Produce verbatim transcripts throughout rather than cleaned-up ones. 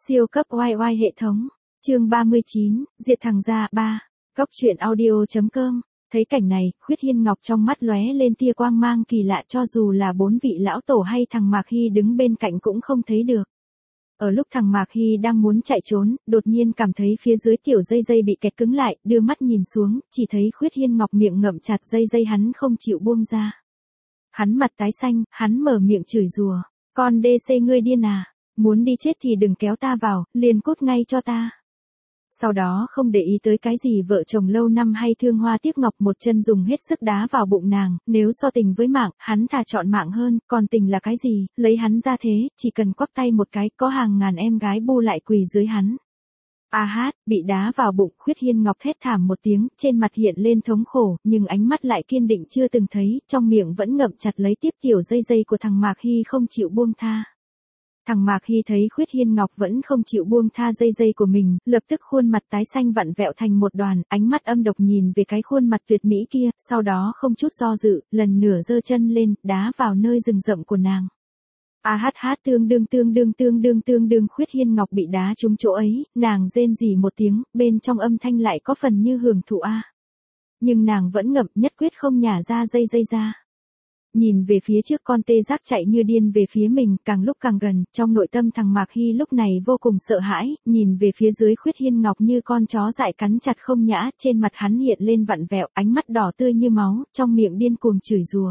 Siêu cấp oai oai hệ thống. Chương ba mươi chín, diệt thằng gia ba. Góc truyện audio.com. Thấy cảnh này, Khuyết Hiên Ngọc trong mắt lóe lên tia quang mang kỳ lạ, cho dù là bốn vị lão tổ hay thằng Mạc Hy đứng bên cạnh cũng không thấy được. Ở lúc thằng Mạc Hy đang muốn chạy trốn, đột nhiên cảm thấy phía dưới tiểu dây dây bị kẹt cứng lại, đưa mắt nhìn xuống, chỉ thấy Khuyết Hiên Ngọc miệng ngậm chặt dây dây, hắn không chịu buông ra. Hắn mặt tái xanh, hắn mở miệng chửi rủa, con đê xê ngươi điên à, muốn đi chết thì đừng kéo ta vào, liền cút ngay cho ta. Sau đó không để ý tới cái gì vợ chồng lâu năm hay thương hoa tiếc ngọc, một chân dùng hết sức đá vào bụng nàng, nếu so tình với mạng, hắn thà chọn mạng hơn, còn tình là cái gì, lấy hắn ra thế, chỉ cần quắp tay một cái, có hàng ngàn em gái bu lại quỳ dưới hắn. A hát, bị đá vào bụng, Khuyết Hiên Ngọc thét thảm một tiếng, trên mặt hiện lên thống khổ, nhưng ánh mắt lại kiên định chưa từng thấy, trong miệng vẫn ngậm chặt lấy tiếp tiểu dây dây của thằng Mạc Hy không chịu buông tha. Thằng Mạc Hy thấy Khuyết Hiên Ngọc vẫn không chịu buông tha dây dây của mình, lập tức khuôn mặt tái xanh vặn vẹo thành một đoàn, ánh mắt âm độc nhìn về cái khuôn mặt tuyệt mỹ kia, sau đó không chút do dự, lần nửa giơ chân lên, đá vào nơi rừng rậm của nàng. A hát hát tương đương tương đương tương đương tương đương Khuyết Hiên Ngọc bị đá trúng chỗ ấy, nàng rên rỉ một tiếng, bên trong âm thanh lại có phần như hưởng thụ a. Nhưng nàng vẫn ngậm, nhất quyết không nhả ra dây dây ra. Nhìn về phía trước, con tê giác chạy như điên về phía mình, càng lúc càng gần, trong nội tâm thằng Mạc Hy lúc này vô cùng sợ hãi, nhìn về phía dưới Khuyết Hiên Ngọc như con chó dại cắn chặt không nhã, trên mặt hắn hiện lên vặn vẹo, ánh mắt đỏ tươi như máu, trong miệng điên cuồng chửi rủa.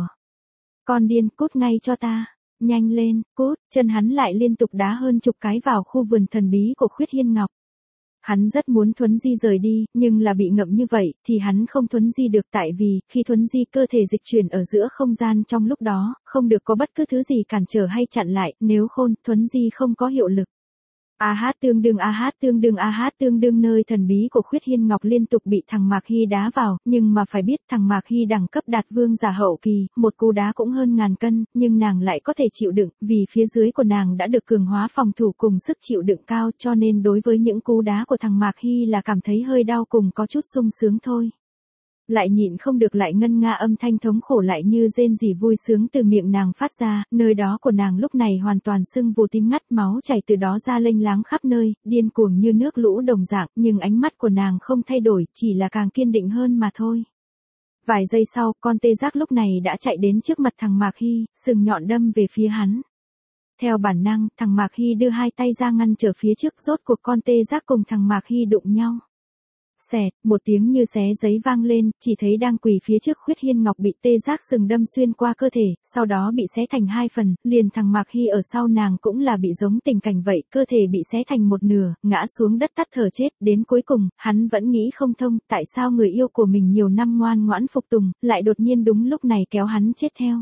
Con điên, cút ngay cho ta, nhanh lên, cút, chân hắn lại liên tục đá hơn chục cái vào khu vườn thần bí của Khuyết Hiên Ngọc. Hắn rất muốn thuấn di rời đi, nhưng là bị ngậm như vậy, thì hắn không thuấn di được, tại vì, khi thuấn di cơ thể dịch chuyển ở giữa không gian trong lúc đó, không được có bất cứ thứ gì cản trở hay chặn lại, nếu khôn, thuấn di không có hiệu lực. A hát tương đương A hát tương đương A hát tương đương nơi thần bí của Khuyết Hiên Ngọc liên tục bị thằng Mạc Hy đá vào, nhưng mà phải biết thằng Mạc Hy đẳng cấp đạt vương giả hậu kỳ, một cú đá cũng hơn ngàn cân, nhưng nàng lại có thể chịu đựng, vì phía dưới của nàng đã được cường hóa phòng thủ cùng sức chịu đựng cao, cho nên đối với những cú đá của thằng Mạc Hy là cảm thấy hơi đau cùng có chút sung sướng thôi. Lại nhịn không được lại ngân nga âm thanh thống khổ lại như rên rỉ vui sướng từ miệng nàng phát ra, nơi đó của nàng lúc này hoàn toàn sưng vù tím ngắt, máu chảy từ đó ra lênh láng khắp nơi, điên cuồng như nước lũ đồng dạng, nhưng ánh mắt của nàng không thay đổi, chỉ là càng kiên định hơn mà thôi. Vài giây sau, con tê giác lúc này đã chạy đến trước mặt thằng Mạc Hy, sừng nhọn đâm về phía hắn. Theo bản năng, thằng Mạc Hy đưa hai tay ra ngăn trở phía trước, rốt cuộc con tê giác cùng thằng Mạc Hy đụng nhau. Xẹt, một tiếng như xé giấy vang lên, chỉ thấy đang quỳ phía trước Khuyết Hiên Ngọc bị tê giác sừng đâm xuyên qua cơ thể, sau đó bị xé thành hai phần, liền thằng Mạc Hy ở sau nàng cũng là bị giống tình cảnh vậy, cơ thể bị xé thành một nửa, ngã xuống đất tắt thở chết, đến cuối cùng, hắn vẫn nghĩ không thông, tại sao người yêu của mình nhiều năm ngoan ngoãn phục tùng, lại đột nhiên đúng lúc này kéo hắn chết theo.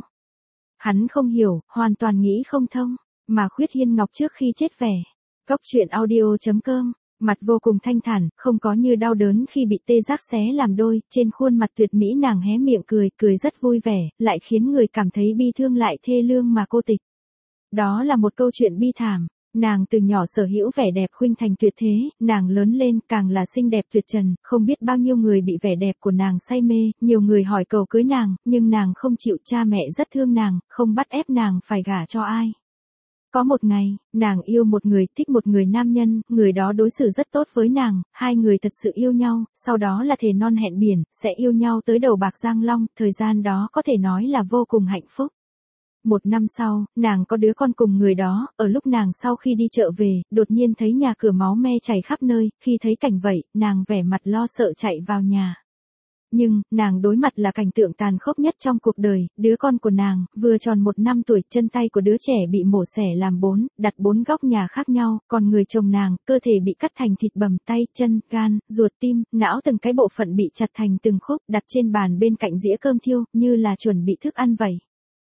Hắn không hiểu, hoàn toàn nghĩ không thông, mà Khuyết Hiên Ngọc trước khi chết vẻ. Góc truyện audio.com. Mặt vô cùng thanh thản, không có như đau đớn khi bị tê giác xé làm đôi, trên khuôn mặt tuyệt mỹ nàng hé miệng cười, cười rất vui vẻ, lại khiến người cảm thấy bi thương lại thê lương mà cô tịch. Đó là một câu chuyện bi thảm, nàng từ nhỏ sở hữu vẻ đẹp khuynh thành tuyệt thế, nàng lớn lên càng là xinh đẹp tuyệt trần, không biết bao nhiêu người bị vẻ đẹp của nàng say mê, nhiều người hỏi cầu cưới nàng, nhưng nàng không chịu, cha mẹ rất thương nàng, không bắt ép nàng phải gả cho ai. Có một ngày, nàng yêu một người, thích một người nam nhân, người đó đối xử rất tốt với nàng, hai người thật sự yêu nhau, sau đó là thề non hẹn biển, sẽ yêu nhau tới đầu bạc răng long, thời gian đó có thể nói là vô cùng hạnh phúc. Một năm sau, nàng có đứa con cùng người đó, ở lúc nàng sau khi đi chợ về, đột nhiên thấy nhà cửa máu me chảy khắp nơi, khi thấy cảnh vậy, nàng vẻ mặt lo sợ chạy vào nhà. Nhưng, nàng đối mặt là cảnh tượng tàn khốc nhất trong cuộc đời, đứa con của nàng, vừa tròn một năm tuổi, chân tay của đứa trẻ bị mổ xẻ làm bốn, đặt bốn góc nhà khác nhau, còn người chồng nàng, cơ thể bị cắt thành thịt bầm, tay, chân, gan, ruột, tim, não từng cái bộ phận bị chặt thành từng khúc, đặt trên bàn bên cạnh dĩa cơm thiêu, như là chuẩn bị thức ăn vậy.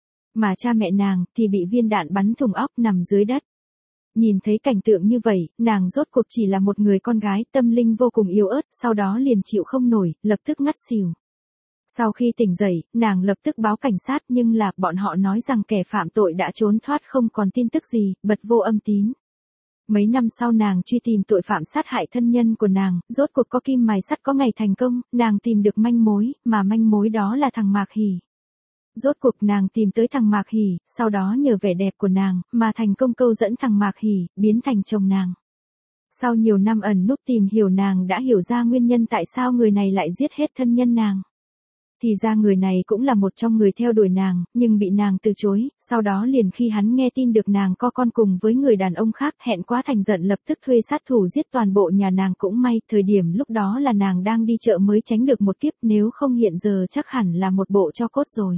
Mà cha mẹ nàng, thì bị viên đạn bắn thủng óc nằm dưới đất. Nhìn thấy cảnh tượng như vậy, nàng rốt cuộc chỉ là một người con gái, tâm linh vô cùng yếu ớt, sau đó liền chịu không nổi, lập tức ngất xỉu. Sau khi tỉnh dậy, nàng lập tức báo cảnh sát, nhưng là, bọn họ nói rằng kẻ phạm tội đã trốn thoát không còn tin tức gì, bật vô âm tín. Mấy năm sau nàng truy tìm tội phạm sát hại thân nhân của nàng, rốt cuộc có kim mài sắt có ngày thành công, nàng tìm được manh mối, mà manh mối đó là thằng Mạc Hỷ. Rốt cuộc nàng tìm tới thằng Mạc Hỷ, sau đó nhờ vẻ đẹp của nàng, mà thành công câu dẫn thằng Mạc Hỷ, biến thành chồng nàng. Sau nhiều năm ẩn núp tìm hiểu nàng đã hiểu ra nguyên nhân tại sao người này lại giết hết thân nhân nàng. Thì ra người này cũng là một trong người theo đuổi nàng, nhưng bị nàng từ chối, sau đó liền khi hắn nghe tin được nàng có con cùng với người đàn ông khác, hẹn quá thành giận lập tức thuê sát thủ giết toàn bộ nhà nàng. Cũng may, thời điểm lúc đó là nàng đang đi chợ mới tránh được một kiếp, nếu không hiện giờ chắc hẳn là một bộ tro cốt rồi.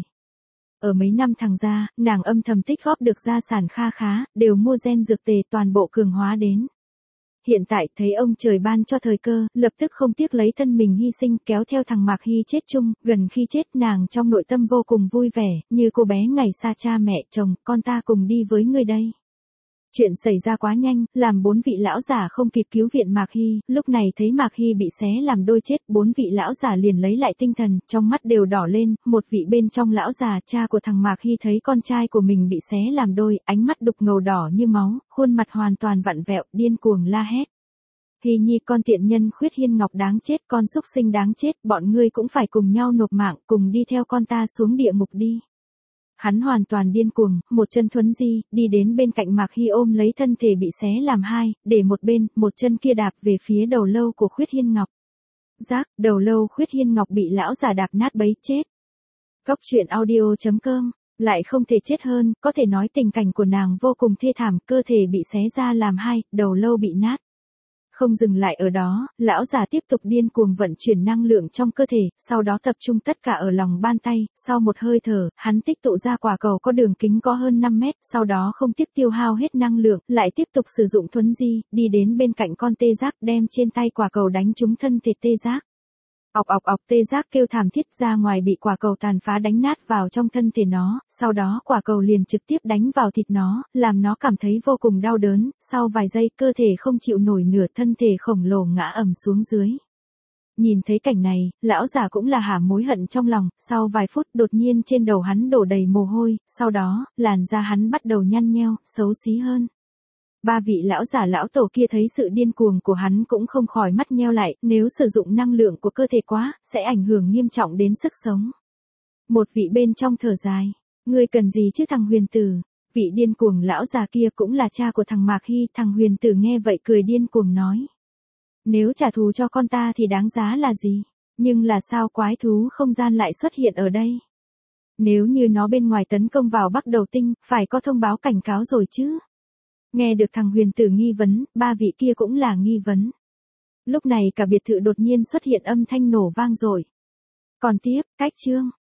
Ở mấy năm thằng gia, nàng âm thầm tích góp được gia sản kha khá, đều mua gen dược tề toàn bộ cường hóa đến. Hiện tại thấy ông trời ban cho thời cơ, lập tức không tiếc lấy thân mình hy sinh kéo theo thằng Mạc Hy chết chung, gần khi chết nàng trong nội tâm vô cùng vui vẻ, như cô bé ngày xa cha mẹ chồng, con ta cùng đi với người đây. Chuyện xảy ra quá nhanh, làm bốn vị lão giả không kịp cứu viện Mạc Hy, lúc này thấy Mạc Hy bị xé làm đôi chết, bốn vị lão giả liền lấy lại tinh thần, trong mắt đều đỏ lên, một vị bên trong lão già, cha của thằng Mạc Hy thấy con trai của mình bị xé làm đôi, ánh mắt đục ngầu đỏ như máu, khuôn mặt hoàn toàn vặn vẹo, điên cuồng la hét. Hy Nhi con tiện nhân Khuyết Hiên Ngọc đáng chết, con súc sinh đáng chết, bọn ngươi cũng phải cùng nhau nộp mạng, cùng đi theo con ta xuống địa ngục đi. Hắn hoàn toàn điên cuồng, một chân thuấn di, đi đến bên cạnh Mạc Hy ôm lấy thân thể bị xé làm hai, để một bên, một chân kia đạp về phía đầu lâu của Khuyết Hiên Ngọc. Rác, đầu lâu Khuyết Hiên Ngọc bị lão già đạp nát bấy chết. Cóc truyện audio chấm com, lại không thể chết hơn, có thể nói tình cảnh của nàng vô cùng thê thảm, cơ thể bị xé ra làm hai, đầu lâu bị nát. Không dừng lại ở đó, lão già tiếp tục điên cuồng vận chuyển năng lượng trong cơ thể, sau đó tập trung tất cả ở lòng bàn tay, sau một hơi thở, hắn tích tụ ra quả cầu có đường kính có hơn năm mét, sau đó không tiếc tiêu hao hết năng lượng, lại tiếp tục sử dụng thuấn di, đi đến bên cạnh con tê giác đem trên tay quả cầu đánh trúng thân thể tê giác. Ọc ọc ọc tê giác kêu thảm thiết ra ngoài bị quả cầu tàn phá đánh nát vào trong thân thể nó, sau đó quả cầu liền trực tiếp đánh vào thịt nó, làm nó cảm thấy vô cùng đau đớn, sau vài giây cơ thể không chịu nổi nửa thân thể khổng lồ ngã ầm xuống dưới. Nhìn thấy cảnh này, lão già cũng là hả mối hận trong lòng, sau vài phút đột nhiên trên đầu hắn đổ đầy mồ hôi, sau đó, làn da hắn bắt đầu nhăn nheo, xấu xí hơn. Ba vị lão giả lão tổ kia thấy sự điên cuồng của hắn cũng không khỏi mắt nheo lại, nếu sử dụng năng lượng của cơ thể quá, sẽ ảnh hưởng nghiêm trọng đến sức sống. Một vị bên trong thở dài, ngươi cần gì chứ thằng Huyền Tử, vị điên cuồng lão già kia cũng là cha của thằng Mạc Hy, thằng Huyền Tử nghe vậy cười điên cuồng nói. Nếu trả thù cho con ta thì đáng giá là gì, nhưng là sao quái thú không gian lại xuất hiện ở đây? Nếu như nó bên ngoài tấn công vào Bắc Đầu Tinh, phải có thông báo cảnh cáo rồi chứ. Nghe được thằng Huyền Tử nghi vấn, ba vị kia cũng là nghi vấn. Lúc này cả biệt thự đột nhiên xuất hiện âm thanh nổ vang rồi. Còn tiếp, cách chương.